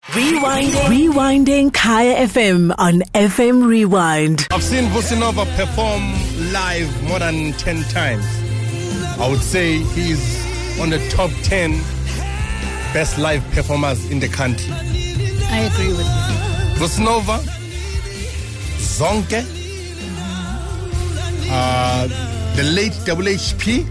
Rewinding Kaya FM on FM Rewind. I've seen Vusinova perform live more than 10 times. I would say he's on the top 10 best live performers in the country. I agree with you. Vusinova, Zonke, the late WHP,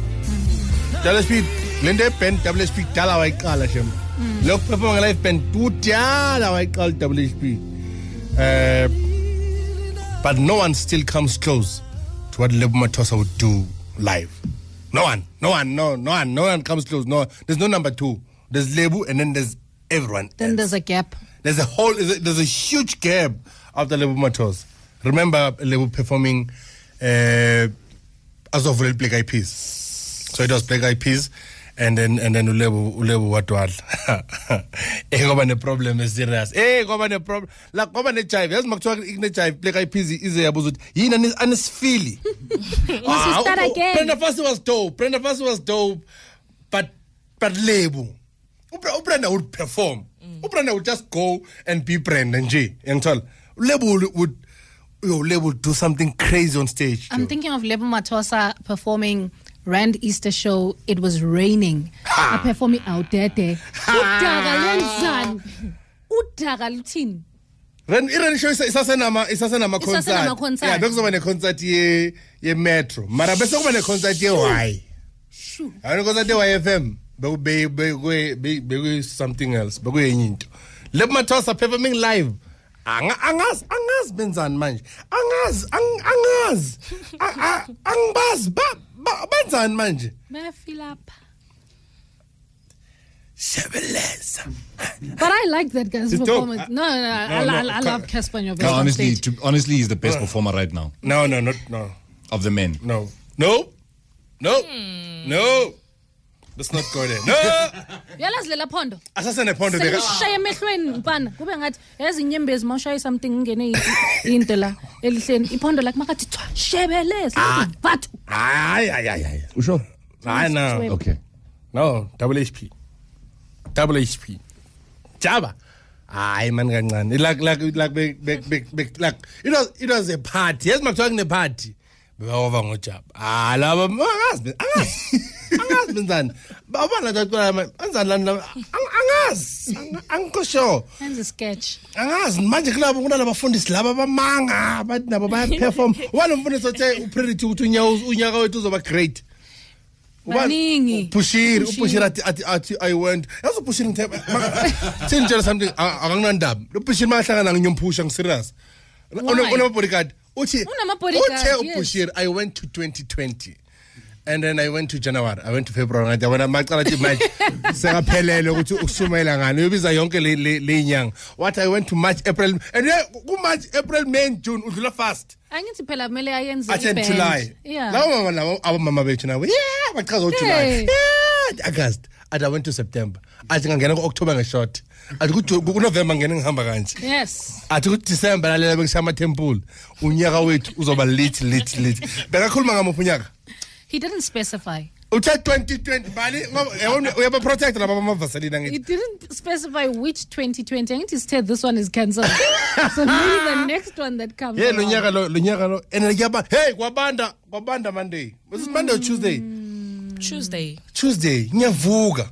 Glenda Pen, WHP, Talawai Kalashem. Look, performing live pen, Talawai Kal WHP. But no one still comes close to what Lebo Mathosa would do live. No one comes close. No, there's no number two. There's Lebo and then there's everyone. Then there's a gap. There's a huge gap after Lebo Mathosa. Remember Lebo performing as of Black Eyed Peas. So it was Black Eyed Peas and then Lebo what was. The problem is serious. The problem. Like the jive. As much as the jive Black Eyed Peas is a buzut. He is feely. Must start again. Brenda Fassie was dope. But Lebo. Brenda would perform. Brenda would just go and be Brenda and G. And tell Lebo would do something crazy on stage. I'm thinking of Lebo Mathosa performing Rand Easter show. It was raining. I performing out there. Udaga luthini. Rand show isasenama concert. Yeah, bekuzoba ne concert ye Metro. Mara bese kuba ne concert ye Y. Ayona concert ye YFM. Be something else. Be enye into. Lebo Mathosa performing live. Angazi benzani manje. Angazi. Angibazi benzani manje. Bayafila apha. Shebeleza. But I like that guy's performance. No, I love Casper Nyovest. No, honestly, he's the best performer right now. No. Of the men. No. Let's not go there. No. Yalazi lela phondo. Asasene phondo beka. Sishaya emehlweni mfana. Kube ngathi yazi inyembezi mawushaya something ngene into la elihleni. Iphondo la kumakathi shebeleza vathu. Hayi. Usho? Hayi no. Okay. No, WHP. Jaba. Hayi man kancane. Like it was a party. Yes, makuthiwa kune party. Beka ngojaba. Laba angazi benzani. Babana tathola anzani la angazi. Angikho sure. Hands a sketch. Angazi manje kulabo kunalabafundisi laba bamanga bathi nabo baya perform. One umfundisi othe upredict ukuthi unyaka wethu uzoba great. Maningi. Upushira ati I went. Yazo pushira ngithe. Tell something akanandaba. Lo pushira mahlangana nginyompusha ngiserious. Una bodyguard. Uthi upushira I went to 2020. And then I went to January. I went to February. And when I maqala ti March, sekaphelele ukuthi ukushumayela ngani. Ubiza yonke le nyanga. What I went to March, April, and then March, April, May, June udlula fast. Angithi phela kumele ayenze iband. July. Yeah. Lawo abamama bethu nawe. Yeah, baqhaza July. Yeah, August. And I went to September. Athi ngangena ku-October nge-short. Athi ku-November ngene ngihamba kanje. Yes. Athi ku-December lalela bekishama temple. Unyaka wethu uzoba lit. Bekakhuluma ngamuphi unyaka? He didn't specify. Uthe 2020 bali uyaba protect laba bamavaselina ngithi. He didn't specify which 2020. I think he said this one is cancelled. So maybe the next one that comes. Yeah, lo nyaka lo and hey kwabanda Monday. Was it Monday or Tuesday? Tuesday. Ngiyavuka.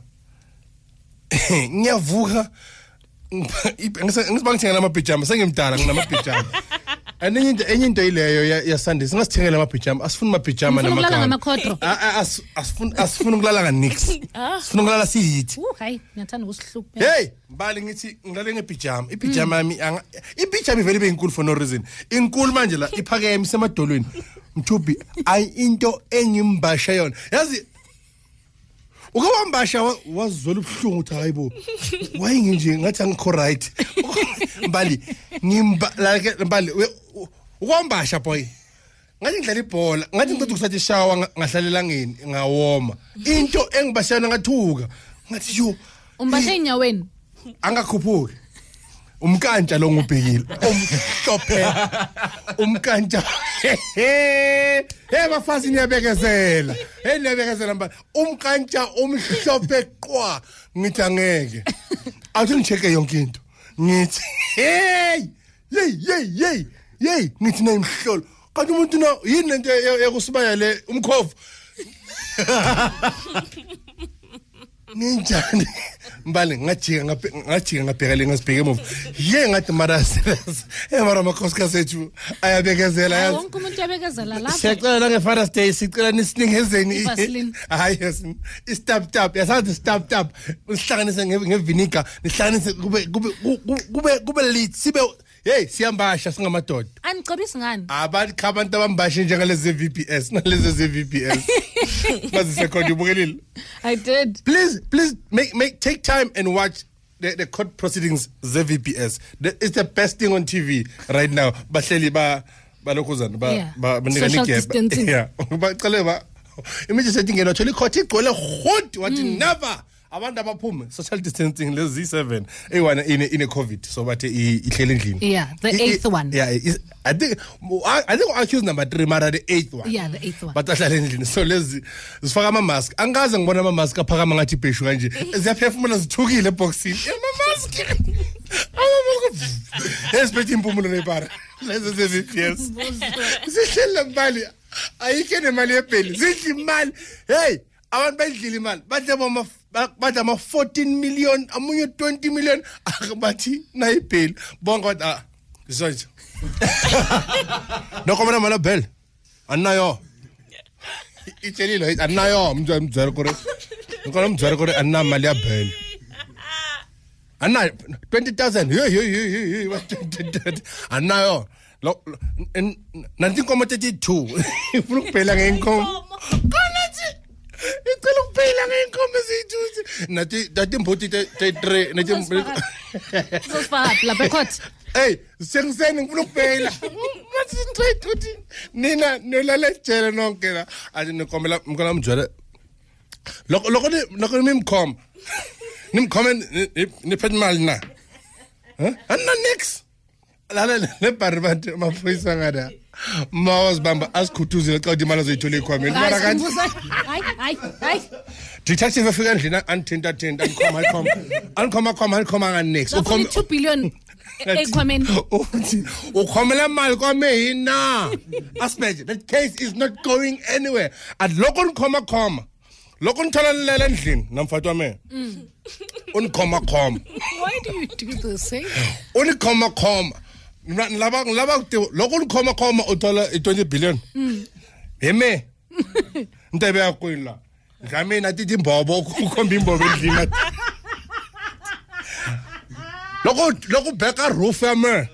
Ngisibangithengela amapijama sengimdala nginamapijama. And enye into ileyo ya Sunday singasithengela amapijama asifuni amapijama namakhodro asifuni ukulala nganix sifuna ukulala sihit hayi ngiyathanda ukusihlupha hey mbali ngithi ngilale ngepijama ipijama yami ipijama ivele ibe inkulu for no reason inkulu manje la iphakeme semadolweni mthubi into engimbasha yona yazi ukawambasha wazwela ubhlungu uthi hayibo wayinginje ngathi angikho right mbali mbali ukwambasha boy ngathi ngidlala ibhola ngathi ngicela ukusathi shower ngahlalela ngeni ngawoma into engibashana ngathuka ngathi yo umbasha enyaweni angakhuphuki umkantsha lo ngubhekile umhlophe umkantsha bafazi niyabekezela niyabekezela mbali umkantsha umhlophe qwa ngithi angeke athi ngicheke yonke into ngithi hey ngithi na imhlolo kanti umuntu no yini lento yakusibaya le umkhovu ninjani mbali ngajika ngabheka le ngasibheke emuva ngathi mara mara amakhosikazi ethu ayabekezela yazi wonke umuntu uyabekezela lapha siyacela la ngeFather's Day sicela nisiningezeni hayi i-stap yasathi stap usihlanganise ngevinegar nihlanganise kube lit sibe hey siyambasha singamadoda anicebisi ngani abantu abambashe njengalezi VPS nalezi ze-VPS bazise khona ubukelile I did. Please take time and watch the court proceedings ze-VPS. It's the best thing on TV right now. Bahleli balokhuzana banika distancing. Yeah. Bacela image setting ngelo thola icourt igcwele hot wathi never abantu abaphuma social distancing lezi 7 ewana in COVID so bathe ihlele endlini. Yeah, the 8th one. Yeah, I think accused number 3 mara the 8th one. Yeah, the 8th one. Batahlala endlini so lezi sifaka ama mask angaze ngibona ama mask aphakama ngathi ibheshu kanje ziyaphefumula zithukile eboxini ama mask especially impumulo nepara lezi ze-VPS sihlele mbali ayike nemali yebheli zidla imali hey abantu bayidlile imali bathi ama 14 million amunye 20 million bathi nayibheli bonke bathi isonje nokomana mala bell anayo itshelilo anayo mzwari kore ngikona mzwari kore anamali ya bell ana 20,000 anayo nanti inkomo 32 ifuna ukuphela ngenkomo icela ukuphela ngenkomo ezithuthi nathi imbuti 3 nathi Sosifaka lapha court. hey sengiseni ngifuna ukuphela mathi straight uthi nina nolala ejele nonke la athi nikomela mkona mjwala lokho nimkhoma niphethe imali na anna next lala lebharibate maphoyisa ngada mawazibamba asikhuthuze xa imali azoyithola ekhwameni mara kanti hayi detective afika endlini anthinta ankhoma next ukhoma 2 billion ekhwameni ukhomela imali kwame yina aspect that case is not going anywhere at lokho nikhoma lokho nithola nilela endlini namfati wame unikhoma why do you do this unikhoma laba lokho unikhoma uthola 20 billion yeme ntebe yakwila ngamina tithi imbobo ukhomba imbobo endlini lokho beka roof yame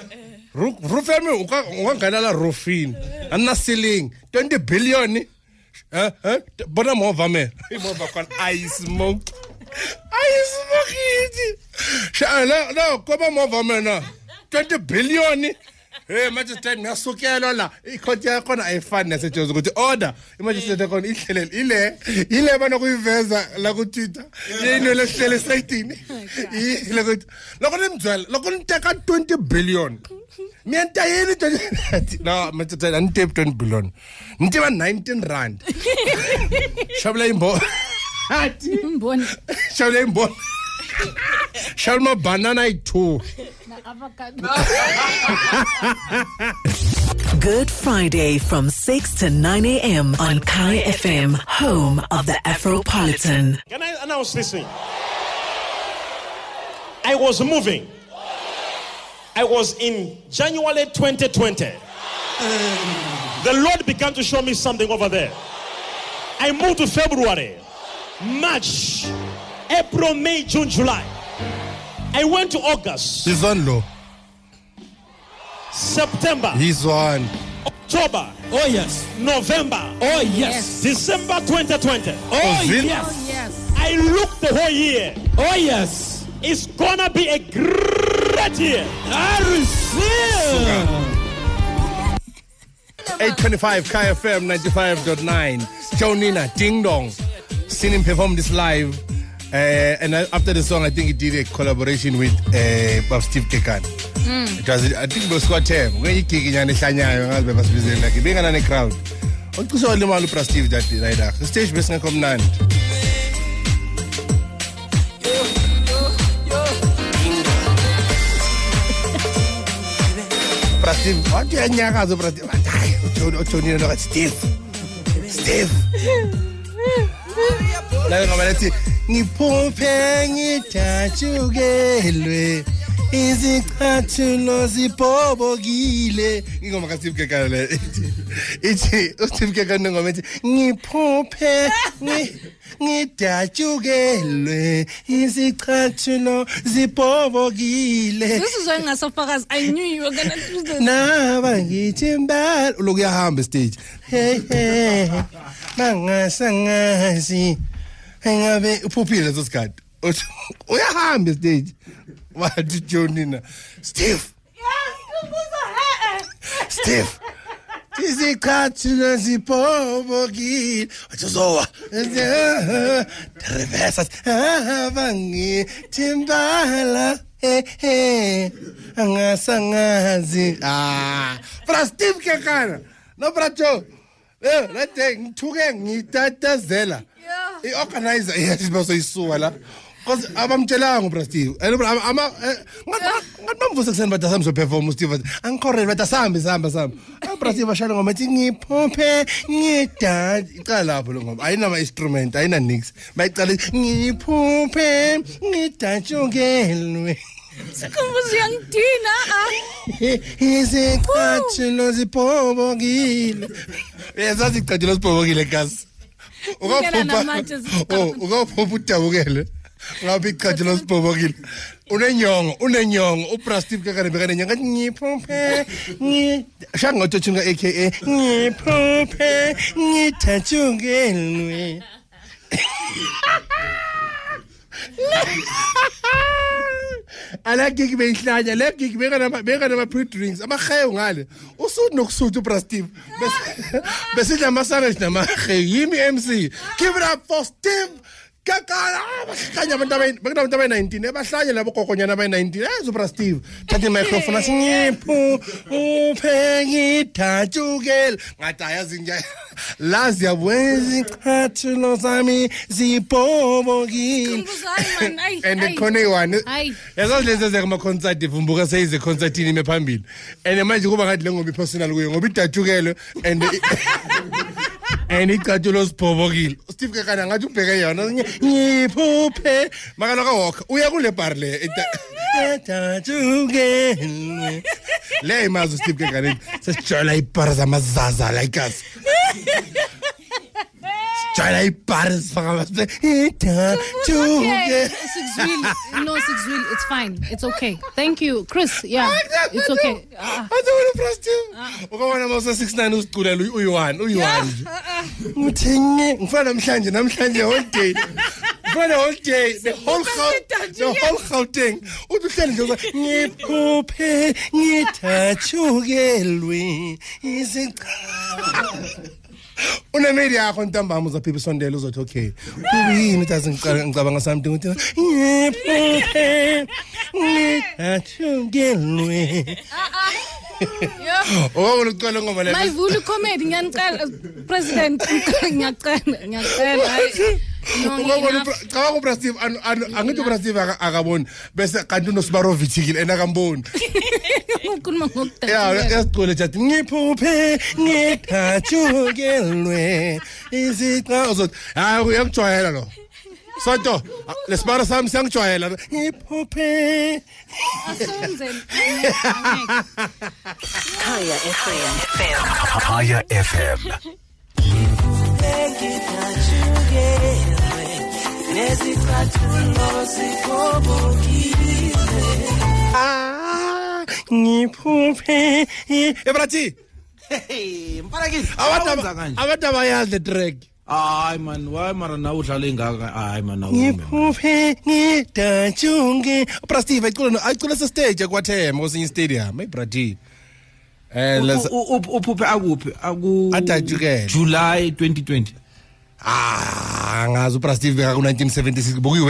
ungangena la roofini ana ceiling 20 billion bona mova me imova kan I smoke it shala no koba mova mena 20 billion magistrate ngiyasukela la ikhoti yakho na ayifani nesetshenziswa ukuthi order magistrate yakho ile bana kuyiveza la ku Twitter yini lehlele sitini ile ukuthi lokho nimdzwala lokho niteka 20 billion mienta yini no magistrate anitep 20 billion nitiba 19 rand shabla imbo mboni shabla imbo shalma banana i2 Good Friday from 6 to 9 a.m. on Kai FM, home of the Afropolitan. Can I announce this thing? I was moving. I was in January 2020. The Lord began to show me something over there. I moved to February, March, April, May, June, July. I went to August. He's on low. September. He's on. October. Oh yes. November. Oh yes. December 2020. Oh really? yes. Oh yes. I looked the whole year. Oh yes. It's gonna be a great year. I receive. 825 Kai FM 95.9. Jonina Ding Dong. Seen him perform this live. And after the song, I think he did a collaboration with Steve Kekan. It was, I think it was Scott Tem. When he kicking and like being on a crowd. What was all the malu pra Steve that right there? The stage business come none. Steve, what uyanyakaza bro? Hayi, uJohnny lo Steve. La ngoma lethi ngiphuphe ngitajukelwe izicathulo zibhobokile. Ingoma ka Steve Kekana le. Ithi uSteve Kekana ngoma ethi ngiphuphe ngitajukelwe izicathulo zibhobokile. This is when ngasofakazi I knew you were going to do this. Naba ngithi mbala uloku yahamba stage. Hey mangasangazi engabe uphuphile leso sikhathi. Uyahamba stage. Wathi Johnny na Steve. Steve. Izicathulo zibhobokile. Wathozowa. Reverse abangi timbala. Angasangazi. Fra Steve Kekana. No bracho. Lethe ngithuke ngitatazela. I-organizer yasibasoyisuwa la. Because abamtshelanga ubra Steve. Ngathi kuseni bathi asambe perform Steve. Angikhorele bathi asambe. Ubra Steve ashaya ngoma ethi ngiphuphe ngidad. Icala lapho lo ngoma. Ayina instrument, ayina nix. Bayicala ngiphuphe ngidajukelwe. Sikhumbuzo yangidina izicathulo zibhobokile. Yazazi izicathulo zibhobokile guys. Ukaphupha udabukele. Ngabe izicathulo zibhobokile. Unenyongo ubra Steve Kekana bekane nyanga ngiphuphe shanga uTochunga aka ngiphuphe ngitajukelwe. Ala gig beyihlanya le gig beka nama pre-drinks amahewu ngale usuthi nokusutha ubra Steve besidla amasandwich namahewu yimi MC. Give it up for Steve Kekana. Bahlanya abantu abayi-19 ebahlanya labo gogonyana abayi-19 ubra Steve thatha i-microphone asinyiphe ngidajukele ngathi ayazi nje la ziyabweza izicathulo zami zibhobokile. And khona iwane yazazi lezi ezekuma-concert ivumbuka seyize concertini ime phambili and manje kuba ngathi le ngoba i-personal kuyo ngoba idajukele and icathulo zibhobokile. Steve Kekana ngathi ubheke yona ngiphuphe makaloka walk uya kule bar le idajukele le imazi Steve Kekana sesijola ibar zamazaza like us. Try Paris for Sixwheel, it's fine. It's okay. Thank you, Chris. Yeah, it's okay. I don't trust you. Ukabona mase 69 usiculela uyi1. Ngithenye ngifana namhlanje whole day. Ngifana whole day the whole thing. Uhleli nje ngiphuphe ngitajukelwe unemedi yakho ntambama uzaphipa isondelo uzothi okay kuyini utazi ngicabanga something uthi ngitajukelwe. Ucela ngoma le Mayivula comedy ngiyanicela president ngiyacela Cha ubra Steve angithi ubra Steve akaboni bese kanti unoSbarovicile enakamboni. Ukhuluma ngokudala. Yeah, yasicole jathi ngiphuphe ngitajukelwe iziqa uzothi hayi uyakujwayela lo. Sonto lesibara sami siyangijwayela ngiphuphe asenzeni. Kaya FM. Ngiphuphe ebrati. Hey, mfana abantu abayazi the track. Hayi man, why mara na udlala ingaka? Hayi man, nawo. Ngiphuphe ngidajunge. Ubra Steve ayicula se stage kwaThema osinye stadium, my brati. Uphuphe akuphi? Adajukele. July 2020. Ngazi ubra Steve beka ku 1976 bokuyi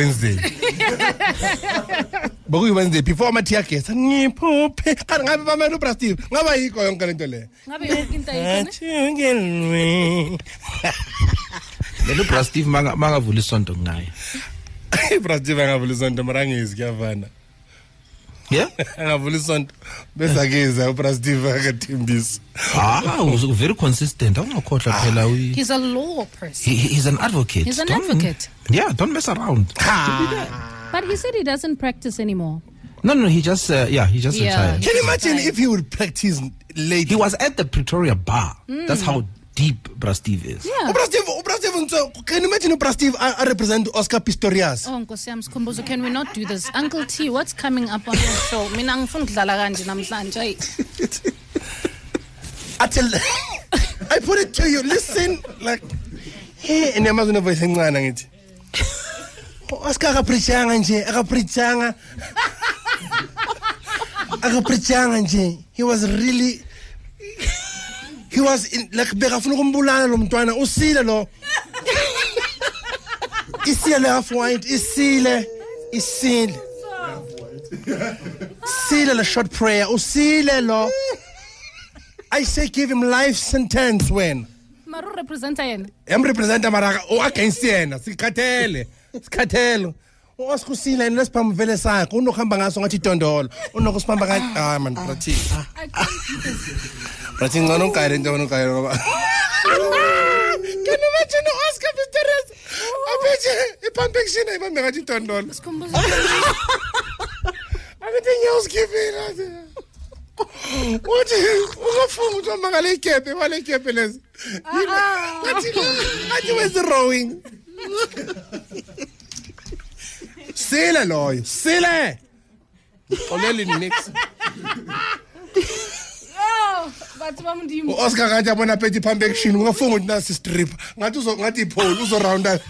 Wednesday before amathia guest ngiphuphe kanti ngabe bamela ubra Steve ngaba yikho yonke lento le Ngabe yonke into ayikho ne Lelo ubra Steve mangavula isonto ngaye. Ubra Steve angavula isonto mara ngezi kuyavana Yeah? Ngavula isonto bese akeza uPra Steve akathembisa. Was very consistent. He's a law person. He's an advocate. He's an advocate. Yeah, don't mess around. But he said he doesn't practice anymore. No, he just retired. Can you imagine if he would practice late? He was at the Pretoria bar. That's how deep Bra Steve is. Yeah. Bra Steve, can you imagine Bra Steve I represent Oscar Pistorius? Oh, Nkosi yami Sikhumbuzo, can we not do this? Uncle T, what's coming up on your show? Mina ngifuna ukudlala kanje namhlanje. I put it to you. Listen, like, hey, and yamazi no voice encane ngithi. Oscar akapreachanga nje. He was in, like, bekafuna ukumbulala lo mntwana usile lo. Isile half white, isile. Sile la short prayer, usile lo. I say give him life sentence when. Maru representa yena. Em representa mara o against yena, sikhathele. Oskusila and lespam vele sakho unokuhamba ngaso ngathi Tondolo unokusibamba ngathi man Prathi. Prathi ngcono ukayile into onokayile ngoba. Can you imagine Oscar Pistorius? Aphethe ipumpation ayibambe ngathi Tondolo. Sikhumbuzo. Everything else giving. What ungafunga ukuthi mangale ikepe wale ikepe lezi. Ngathi where's the rowing? Sile loyo, sile. Oleli nix. Bathi bamndimo. Oscar kanti abona phethe phambi action ungafunga ukuthi nasi strip. Ngathi pole uzo rounda.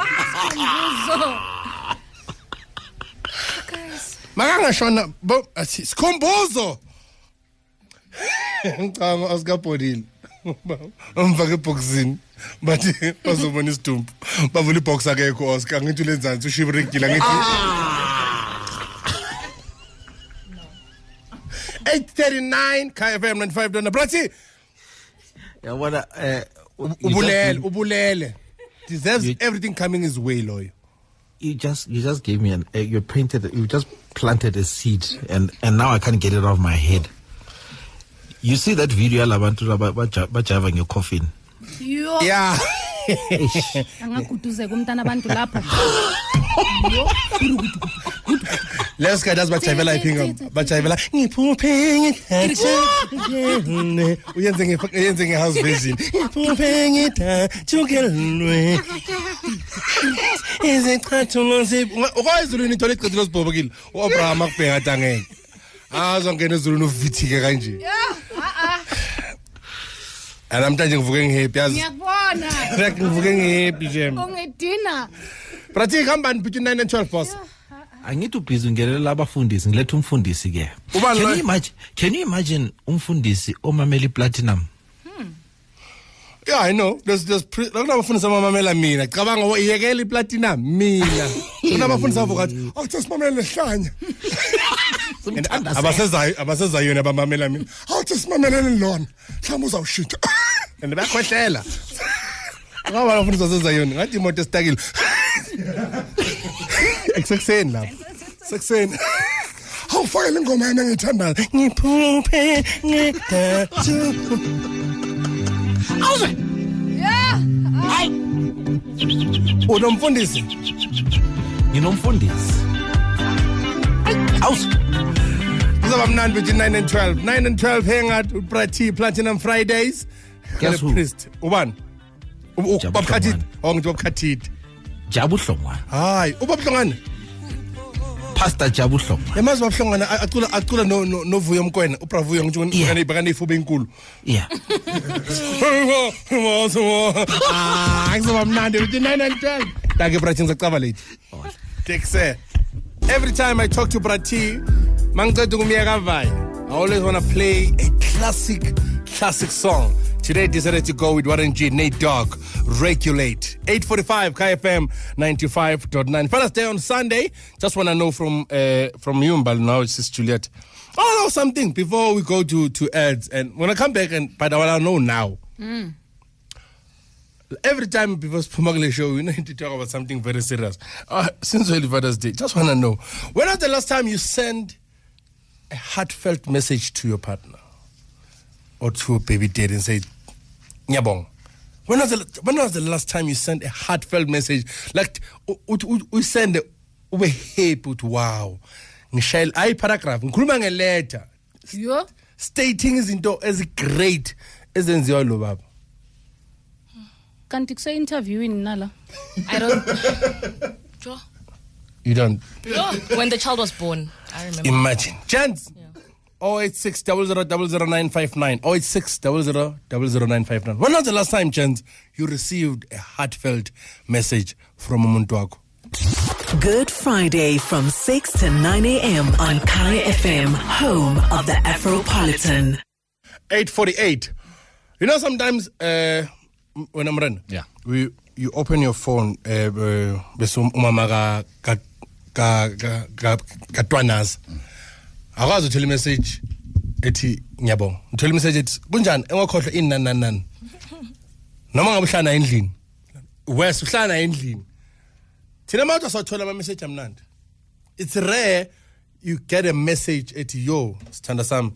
Guys. Makangashona athi Sikhumbuzo. Ngicanga Oscar Podile. Umfake eboxini. Bathi bazobona isidumbu. Bavula ibox akekho Oscar ngithi lenzansi ushibrekile ngithi 8:39 KFM 95 Prathi. Yabona ubulele. Deserves everything coming his way loyo. You just gave me you just planted a seed and now I can't get it off my head. You see that video labantu bajava your coffin. Yeah. Angakuduze kumntana abantu lapho. Let's get us bajavela iphinga bajavela ngiphuphe ngithathe uyenze ngehouse version ngiphuphe ngithathukelwe izicathulo ukwazulu nithola icathulo sibhobokile uAbraham akubheka tangeke azongena ezulu novithike kanje namhlanje ngivuke ngihappy yazi Ngiyakubona. ngivuke ngihappy jem Ungedina. Prathi hambani between 9 and 12 boss. I need to busy ngelela abafundisi ngilethe umfundisi ke. Can you imagine umfundisi omameli platinum? Yeah, I know. There's kunabafundisi amamela mina. Cabanga iyekela iplatinum mina. Kunabafundisi avokathi, "Awuthi simamele lehlanya." Abasezayo yona abamamela mina. "Awuthi simamele lona." Mhlawumbe uzawushita. And bakhwehlela. Ngoba abafundisi basezayo ngathi imoto estakile. Ekseni lapho. Sekuseni. Awufake le ngoma yena ngithandayo. Ngiphuphe ngithathu. Awuze. Yeah. Hayi. Unomfundisi? Nginomfundisi. Awuze. Kuzoba mnandi between 9 and 12. 9 and 12 hang out with Prathi Platinum Fridays. Guess who? Priest. Ubani? Ubabkhathit. Ngithi ubabkhathit. Jabu Hlongwane. Hayi, ubabhlongane. Pastor Jabu Hlongwane. Emazi babhlongane acula no Vuyo Mkwena, uPravuyo ngithi bakane ifuba enkulu. Yeah. Kuzoba mnandi between 9 and 12. Danke Prathi ngicaba late. Take care. Every time I talk to Prathi, mangiceda ukumyeka vai. I always want to play a classic song. Today I decided to go with Warren G, Nate Dogg, Regulate. 8:45 KFM 95.9. Father's Day on Sunday. Just want to know from you, Mbal, now it's just Juliet. I know something before we go to ads. And when I come back, but I want to know now. Every time before Spumagli show, we need to talk about something very serious. Since early Father's Day, just want to know. When was the last time you sent a heartfelt message to your partner or to a baby daddy and say, Nyabong, when was the last time you sent a heartfelt message? Like, we send ube happy to wow. Ngishayela I paragraph, ngikhuluma ngeletter. Yo. Stating izinto as great ezenziwa lo baba. Kanti kuse interviewing nala. I don't. Sure. You don't. When the child was born, I remember. Imagine. Chance. 086 00959. 086 00959. When was the last time, Chance, you received a heartfelt message from umuntu wakho? Good Friday from 6 to 9 a.m. on Kai FM, home of the Afropolitan. 8:48. You know, sometimes when I'm running, you open your phone, umama katwanas. Akazi uthela message ethi ngiyabonga. Uthela message ethi kunjani engakhohlwa inananana. Noma ngabe uhlala endlini. Wes uhlala endlini. Thina manje sawuthola ama message amnandi. It's rare you get a message ethi yo sithanda sami.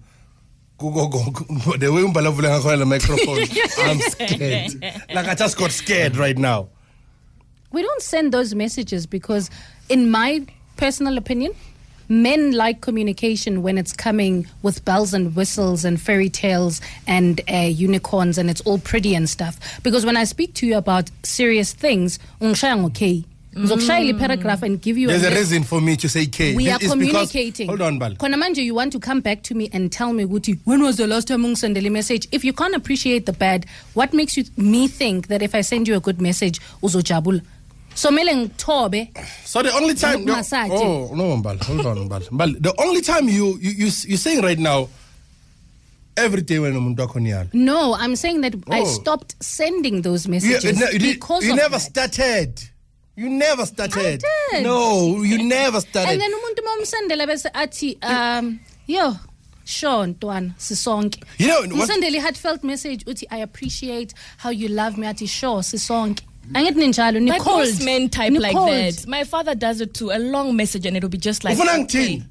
The way umbalavula ngakhona la microphone. I'm scared. Like I just got scared right now. We don't send those messages because, in my personal opinion, men like communication when it's coming with bells and whistles and fairy tales and unicorns and it's all pretty and stuff. Because when I speak to you about serious things, okay. Paragraph and give you there's a reason for me to say K. We are communicating. Hold on, Bal. Konamanje, you want to come back to me and tell me, Guti, when was the last time you sent a message? If you can't appreciate the bad, what makes me think that if I send you a good message, uzojabula? So meleng tobe. So the only time no, Bal. Hold on, Bal. Bal, the only time you're saying right now, every day when umuntu wakho niyala. No, I'm saying that I stopped sending those messages because you of never that. started. You never started. I did. No, you never started. And then umuntu momsendela bese athi yo Sean Twan sisonke. You know, umsendeli heartfelt message uthi I appreciate how you love me ati sure sisonke. Angithi ninjalo ni But cold. most men type like that. My father does it too. A long message and it'll be just like ufuna ngithini?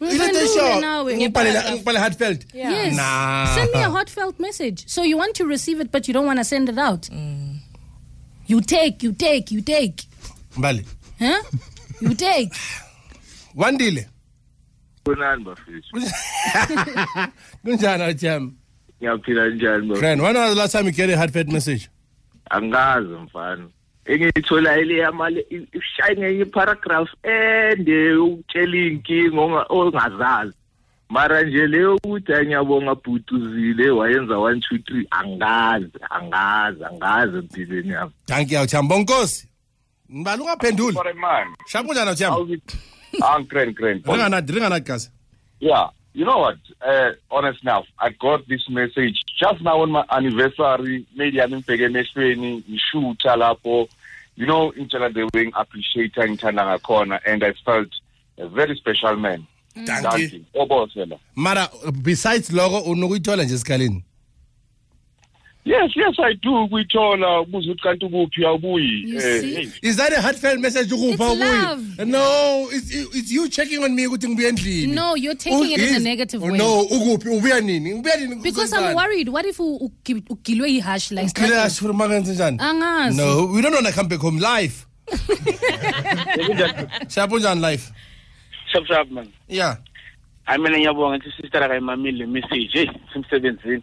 Ngibhala heartfelt. Yes. Nah. Send me a heartfelt message. So you want to receive it but you don't want to send it out. You take. Mbali. Huh? You take. Wandile. Kunani bafethu? Kunjani Jam? Ngiyaphila njani bafethu? Friend, when was the last time you get a heartfelt message? Angazi mfana. Engithola ile yamali ishayine iparagraph ende ukutshela inkinga ongazazi. Mara nje leyo ukuthi ngiyabonga bhutuzile wayenza 1 2 3 angazi empilweni yami. Thank you Jam Bonkosi. Ngibala ungaphenduli. Sorry man. Shabu njani Jam? Grand. Ringana gazi. Yeah, you know what? Honest now, I got this message just now on my anniversary. Maybe I'm in Pegeneshweni, Ishuta Lapo. You know, in the wing appreciating Tandanga corner, and I felt a very special man. Thank you. Mara, besides logo, unokuitola nje sikalini. Yes, I do. We told is that a heartfelt message? It's love. No, it's you checking on me. No, you're taking it in a negative way. No, because I'm worried. What if ukilwe hash like that? No, we don't want to come back home live. Shapunjan live. Shab man. Yeah. I mean, ngiyabonga ukuthi sister akayimamile message simsebenzini.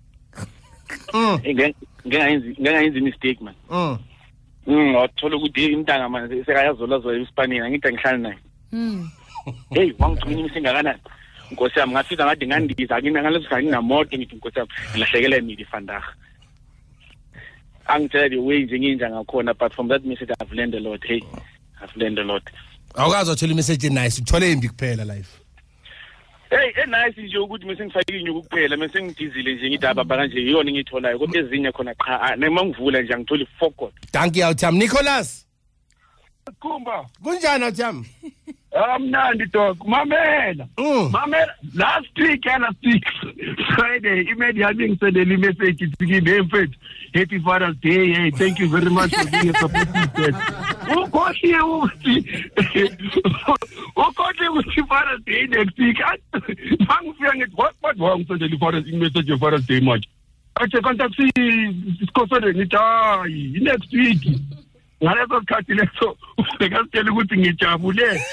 Ngengayenzi mistake man. Wathola ukuthi imntanga manje sekayazola eSpanini ngithi ngihlala naye. Hey, wangigcina isingakanani? Nkosi yami ngafika ngathi ngandiza akina ngalesikhathi nginamoto ngithi nkosi yami ngilahlekele emini fandaga. Angitshela the way nje nginja ngakhona, but from that message I've learned a lot. Hey, I've learned a lot. Awukazi uthola message nice, uthole imbi kuphela life. Hey, nice nje ukuthi mesengifake inyuku kuphela, mesengidizile nje ngithi ababa kanje yiyona ngitholayo, kodwa ezinye khona cha, nemangivula nje angithola ifocus. Thank you Tam. Nicholas. Kumba. Kunjani Tam? Mnandi dog. Mamela. Last week Friday, immediately ngisendele message ithi kimi mfethu, happy Father's Day. Hey, thank you very much for being a supportive dad. ukhohliwe ukuthi Father's Day next week. Mangifika ngithi what wangisendela iFather's message yeFather's Day manje. Athi kanti sikhosele ngithi hayi next week. Ngaleso sikhathi leso bekasitshela ukuthi ngijabule.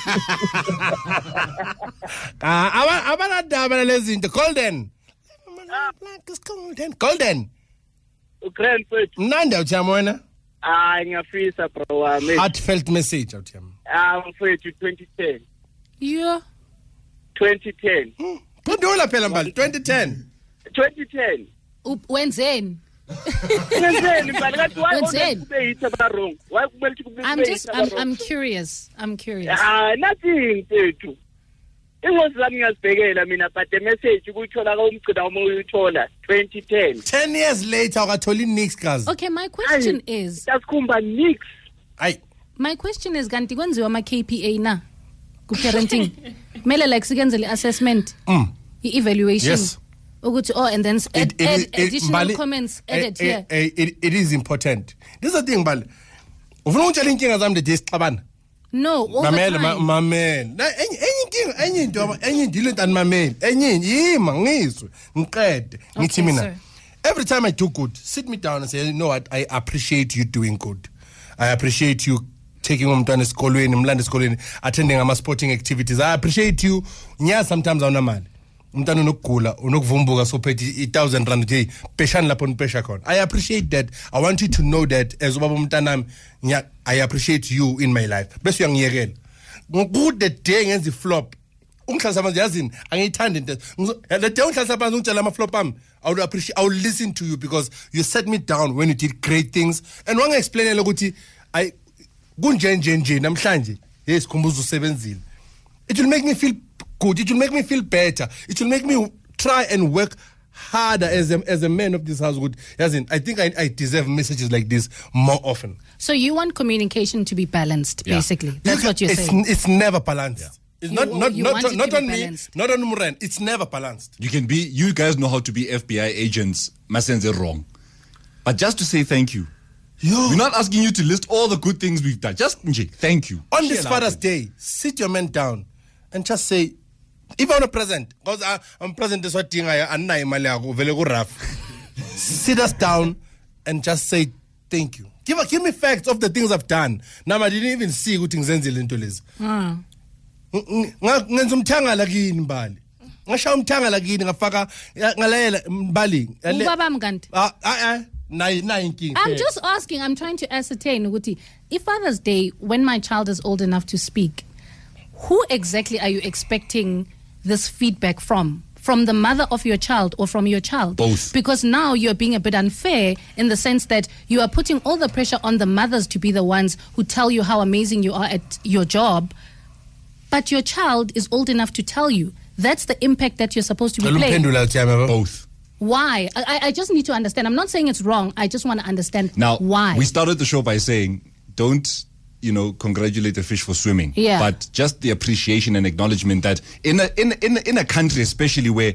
Abanadaba lezinto golden. Golden. Grand foot. Mnanda uthamona? Ngiyafisa bro wami. Heartfelt message uthama. Mfethu 2010. Yeah. 2010. Kudula phela mbali 2010. 2010. Wenzeni? I'm curious. Nothing mfethu. Ingozi zami ngiyazibhekela mina but the message ukuyithola ka umgcina uma uyithola 2010. 10 years later akatholi nix guys. Okay, my question is Sikhumba nix. My question is kanti kwenziwa ama KPA na ku parenting. Mele like sikenze le assessment. Evaluation. Yes. And then add additional comments added here. It is important. This is the thing, Bali. Ufuna ukutshela inkinga zami de sixabana. No, all the time. Mamela. Enye indilo ntani mamela. Enye yima ngizwe. Ngiqede. Ngithi mina. Every time I do good, sit me down and say, you know what? I appreciate you doing good. I appreciate you taking umntwana esikolweni, mlanda esikolweni, attending ama sporting activities. I appreciate you. Nya sometimes awuna mali. Umntwana unokugula, unokuvumbuka sophethe 1000 rand hey, peshani lapho nipesha khona. I appreciate that. I want you to know that as ubaba umntanami, I appreciate you in my life. Bese uyangiyekela. Ngokude the day ngenza flop. Ungihlasa manje yazini, angiyithandi into. The day ungihlasa phansi ungitshela ama flop ami, I will listen to you because you set me down when you did great things. And wange explainele ukuthi I kunje namhlanje, hey sikhumbuza usebenzile. It will make me feel good. It will make me feel better. It will make me try and work harder as a man of this house. I think I deserve messages like this more often. So you want communication to be balanced, basically. That's what you're saying. It's never balanced. Yeah. It's not on me, not on Muren. It's never balanced. You guys know how to be FBI agents, Masenze wrong. But just to say thank you. We're not asking you to list all the good things we've done. Just thank you. On this Father's Day, sit your man down and just say, if I'm a present, because I'm present is what sit us down and just say thank you. Give me facts of the things I've done. Now I didn't even see what things into this. Ngenza umthangala kini mbali. Ngasha umthangala kini ngafaka ngalela mbali. Ubaba mkanti. I'm just asking, I'm trying to ascertain ukuthi if Father's Day when my child is old enough to speak, who exactly are you expecting this feedback from? From the mother of your child or from your child? Both. Because now you're being a bit unfair in the sense that you are putting all the pressure on the mothers to be the ones who tell you how amazing you are at your job, but your child is old enough to tell you. That's the impact that you're supposed to be playing. Both. Why? I just need to understand. I'm not saying it's wrong. I just want to understand why. We started the show by saying, don't congratulate a fish for swimming. Yeah. But just the appreciation and acknowledgement that in a country especially where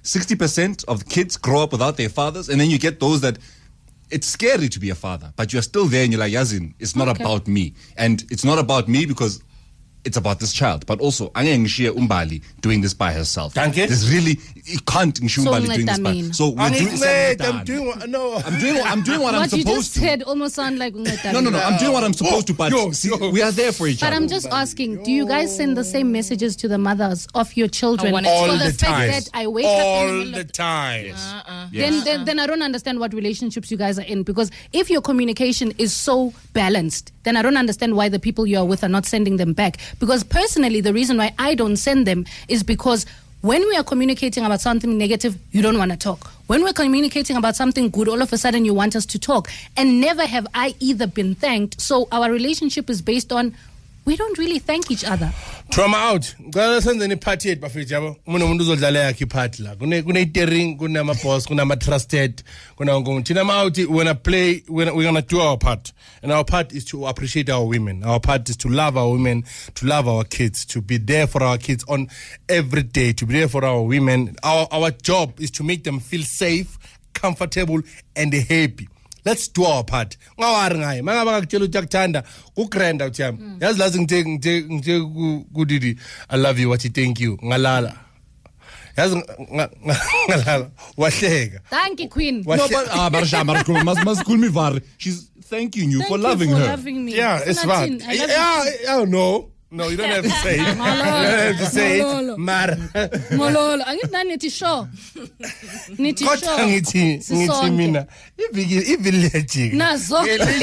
60% of kids grow up without their fathers, and then you get those that it's scary to be a father, but you're still there and you're like, Yazin, it's not about me. And it's not about me because it's about this child, but also Angishiya Umbali doing this by herself. There's really you can't Umbali doing this by. So we're doing I'm doing what I'm supposed to. What you just said almost sound like No. I'm doing what I'm supposed to, but we are there for each other. But I'm just asking, do you guys send the same messages to the mothers of your children all for the time. fact that I wake all up in the time? Yes. Then I don't understand what relationships you guys are in, because if your communication is so balanced, then I don't understand why the people you are with are not sending them back. Because personally, the reason why I don't send them is because when we are communicating about something negative, you don't want to talk. When we're communicating about something good, all of a sudden you want us to talk. And never have I either been thanked. So our relationship is based on we don't really thank each other. Trauma out. Ngicela senze ni party yethu bafethu yabo. Umuntu uzodlala yakhe party la. Kune itering, kune ama boss, kune ama trusted, kune ngomntu. Thina out we're going to do our part. And our part is to appreciate our women. Our part is to love our women, to love our kids, to be there for our kids on every day, to be there for our women. Our job is to make them feel safe, comfortable and happy. let's do our part. Ngawari ngaye mangaba ngakutshela ukuthi yakuthanda kugranda uthiyami yazi lazi ngithe kudidi I love you wathi thank you ngalala yazi ngalala wahleka. Thank you Queen. No, but must call me var. She's thanking you for loving her. Loving me. Yeah, it's fine. Yeah, no, you don't have to say it. You don't have to say it. Mara. Mololo, angithi sure. Nithi sure. Kodwa ngithi mina ivillage. Nazo.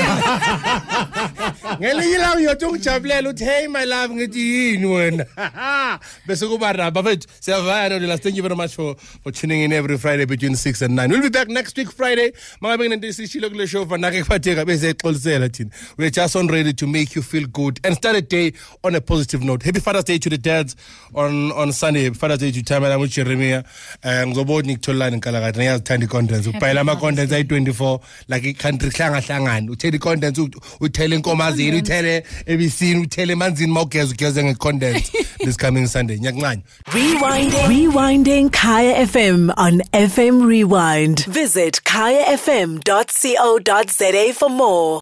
Ngelinye ilanga uyothi ungijabulela uthi hey my love ngithi yini wena. Bese kuba raba mfethu siyavana last. Thank you very much for tuning in every Friday between 6 and 9. We'll be back next week Friday. Mangabe nginento esishilo kule show vanake kuphatheka bese exolisela thina. We're just on ready to make you feel good and start a day on a positive note. Happy Father's Day to the dads on Sunday. Father's Day to Tamara with Jeremiah. Ngizobona ngitholani nkalakade ngiyazithanda contents. Ubhayela ama contents ayi24 like country hlanga. Uthele contents uthele inkomazini uthele ebisini uthele emanzini mawugeza ngecontents this coming Sunday. Nyakuncane. Rewinding Kaya FM on FM Rewind. Visit kayafm.co.za for more.